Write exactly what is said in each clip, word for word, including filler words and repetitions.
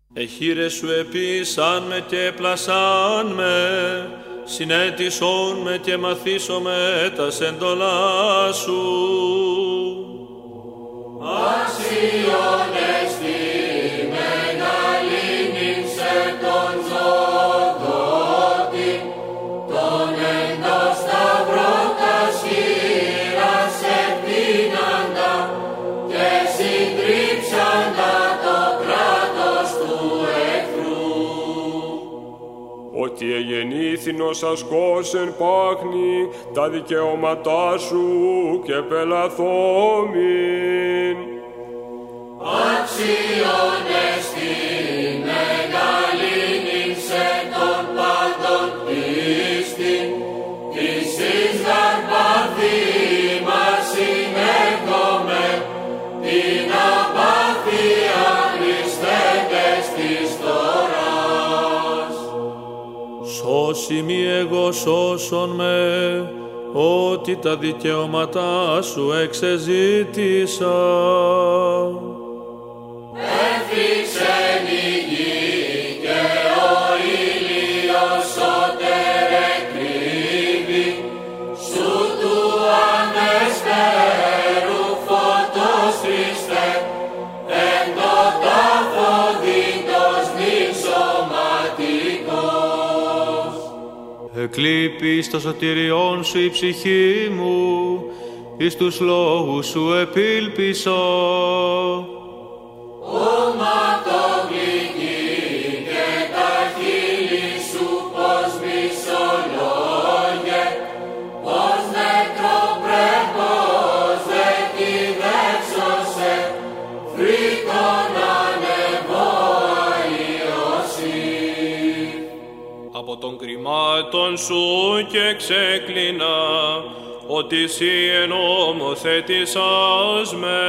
Εχείρες σου επίσαν με και πλασάν με, συνέτησόν με και μαθήσομαι τας εντολάς σου. Αξιόν εστι μεγαλύνην σε τον ζωδότη, τον εν το σταυρό τας χείρας ευθύναντα και συντρίψαντα το κράτος του εχθρού. Ότι εγεννήθην ως ασκός εν πάχνη τα δικαιώματά σου και πελαθόμην. Αξιόν εστι μεγαλύνην σε τον πάντων πίστην, της εις γαρπάθη μας συνέχομαι, την απάθεια Χριστέντες της τωράς. Σώσι μη εγώ σώσον με, ότι τα δικαιώματά σου εξεζήτησα. Έφυξεν η γη και ο ήλιος σώτερ εκρύβει, σου του ανεσπέρου φωτός Χριστέ, εν το τάφο δίντος νησωματικός. Εκλείπει στο σωτηριόν σου η ψυχή μου, εις τους λόγους σου επήλπισα. Οματογλυκή και τα χείλη σου πως μισολόγε, πως νεκροπρέπος δε τη δέξωσε, φρίκον ανεβόα Ιωσήφ. Από των κρυμάτων σου και ξεκλίνα, ότι εσύ εν ομοθέτησας με.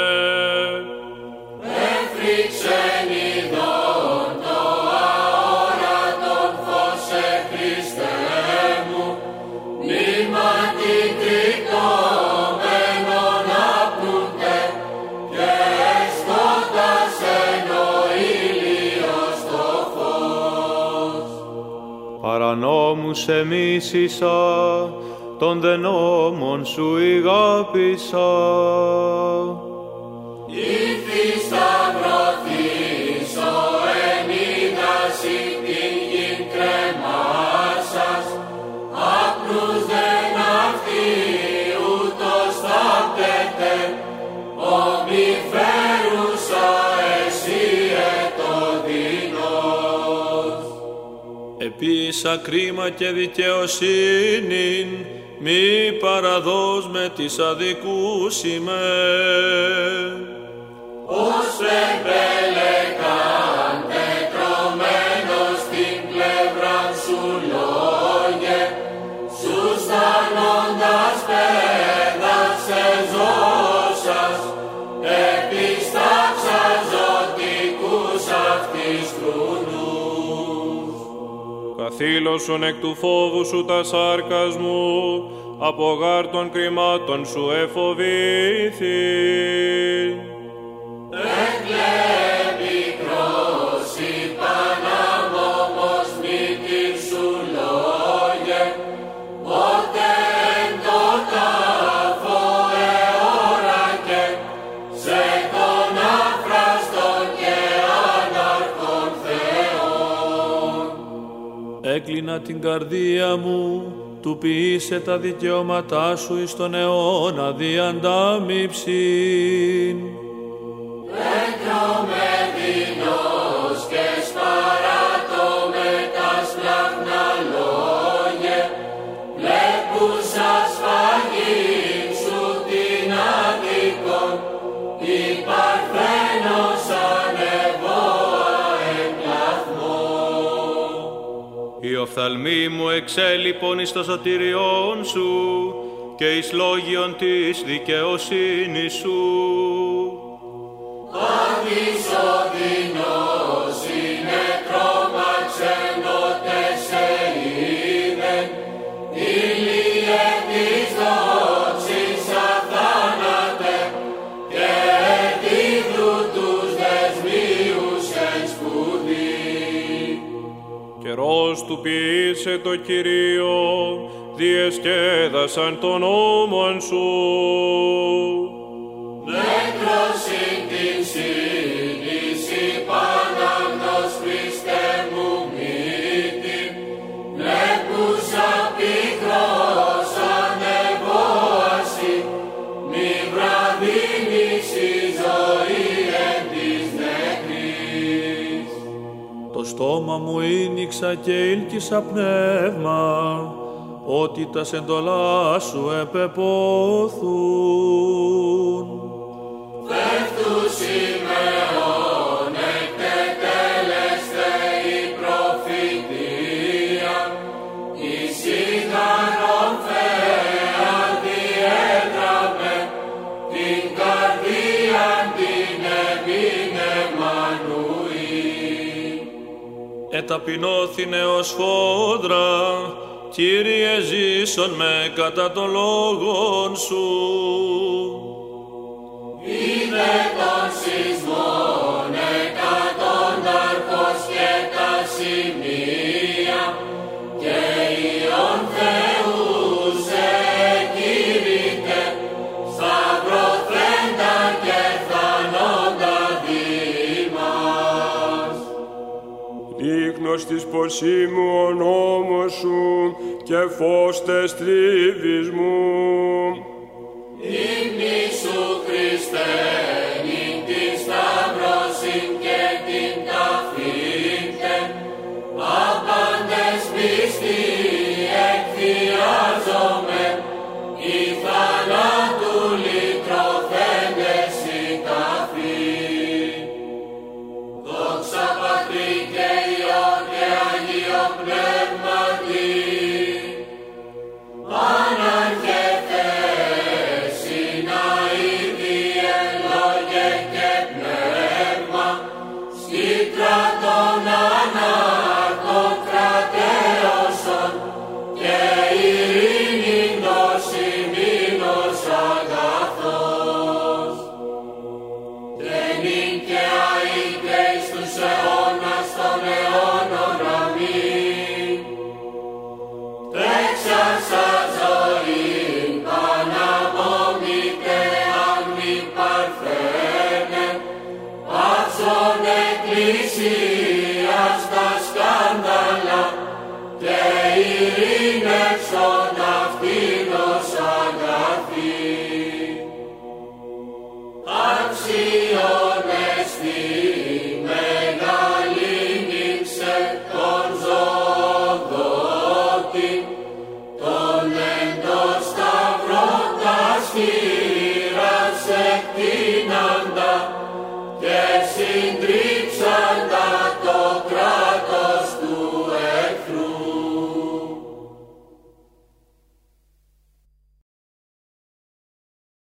Έφρυξεν ειδών το αόρατον φως σε Χριστέ μου, μνήματι κρυκόμενον απνούνται, και σκότασεν ο ήλιος το φως. Παρανόμους εμίσησα, των δε νόμων σου ηγάπησα. Ήρθη σταυρωθήσω εν είδαση την γην κρεμάσας, άπνους δεν αυτοί ούτως θάπτεται, ομοιφέρουσα εσύ ετωδίνος. Επίσα κρίμα και δικαιοσύνην, μη παραδός με της αδικούς είμαι. Ως πρεπέλεκαν τεκρωμένος στην πλευράν σου λόγε, σου στανώντας πέδασε ζώσας, επιστάξας ζωτικούς αυτής κρουνούς. Καθήλωσον εκ του φόβου σου τα σάρκας μου, από γάρ των κρυμάτων σου εφοβήθη. Εκλέπικρος υπανάμωμος μήτην σου λόγε, πότε εν το τάφο εώρακε, σε τον άφραστον και άναρχον Θεόν. Έκλεινα την καρδία μου, του ποιήσε τα δικαιώματά σου εις τον αιώνα διαντάμιψην. Έκρομε δεινός και σπαράτω με τα σπλάχνα λόγε, βλέπουσα σφαγήν σου την άδικον, υπαρθένος ανεβόα εν πλαθμό. Οι οφθαλμοί μου εξέλιπον εις το σωτηριόν σου και εις λόγιον της δικαιοσύνης σου. Άδης ο δεινός είναι τρόμαξενότες σε είδεν, ήλιε της δόξης αθάνατε, και δίδου τους δεσμίους εν σπουδή. αυτός του ποιήσε το Κυρίο, διεσκέδασαν τον νόμον σου. Νεκρόσιν την σύντηση Παναμνός Χριστέ μου μύτη, νεκούσα πικρός ανεβόαση, μη βραδύνεις η ζωή εν της νεκρής. Το στόμα μου ήνιξα και ήλκησα πνεύμα, ότι τα σεντολά σου επεπόθουν. Πέφτους ημεών εκτετέλεστε η προφητεία, η σίγαρον φέα διέγραμμε, την καρδία την επινεμανουή. Εταπεινώθηνε ως φόδρα, Κύριε ζήσον με κατά των λόγων σου. Είδε των σεισμών εκατόνταρχος και τα σημεία, και Υιόν Θεού σε κήρυτε, σταυρωθέντα και φθανόντα δήμας. Ίχνος της ποσίμου ο νόμος σου και φως τες τρίβεις μου. Ύμνη σου Χριστέ, νυν την σταυρώσιν και την ταφήντε, άπαντες πιστοί εκθιάζομαι, οι θανάτου λυτρωθέντες οι ταφοί. Δόξα Πατρί και Υιό και Αγίο Πνεύματι, Άναρχε Θεέ, συναήδη εν λόγε και πνεύμα, σκήτρα των ανάρκων κρατέωσον και ειρήνην νοσημίνος αγαθός. Τενήν και αεί και εις τους αιώνας των αιώνων αμήν. Τέξασα ζωήν παναπομείτε αν μη παρθένε, παύσον εκκλησίαν